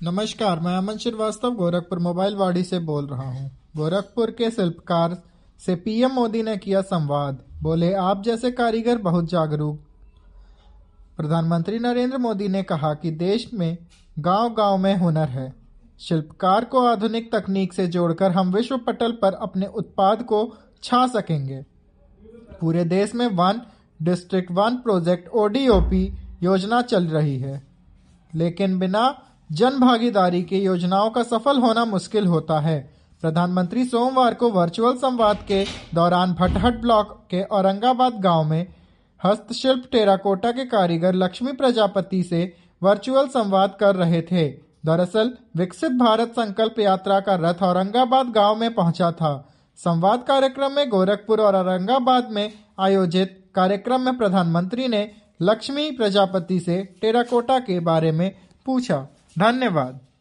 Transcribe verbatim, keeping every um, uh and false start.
नमस्कार, मैं अमन श्रीवास्तव गोरखपुर मोबाइल वाड़ी से बोल रहा हूँ। गोरखपुर के शिल्पकार से पीएम मोदी ने किया संवाद। बोले, आप जैसे कारीगर बहुत जागरूक। प्रधानमंत्री नरेंद्र मोदी ने कहा कि देश में गांव-गांव में हुनर है। शिल्पकार को आधुनिक तकनीक से जोड़कर हम विश्व पटल पर अपने उत्पाद को छा सकेंगे। पूरे देश में one district one project ODOP योजना चल रही है, लेकिन बिना जन भागीदारी की योजनाओं का सफल होना मुश्किल होता है। प्रधानमंत्री सोमवार को वर्चुअल संवाद के दौरान भटहट ब्लॉक के औरंगाबाद गांव में हस्तशिल्प टेराकोटा के कारीगर लक्ष्मी प्रजापति से वर्चुअल संवाद कर रहे थे। दरअसल विकसित भारत संकल्प यात्रा का रथ औरंगाबाद गांव में पहुंचा था। संवाद कार्यक्रम में गोरखपुर और औरंगाबाद में आयोजित कार्यक्रम में प्रधानमंत्री ने लक्ष्मी प्रजापति से टेराकोटा के बारे में पूछा। धन्यवाद।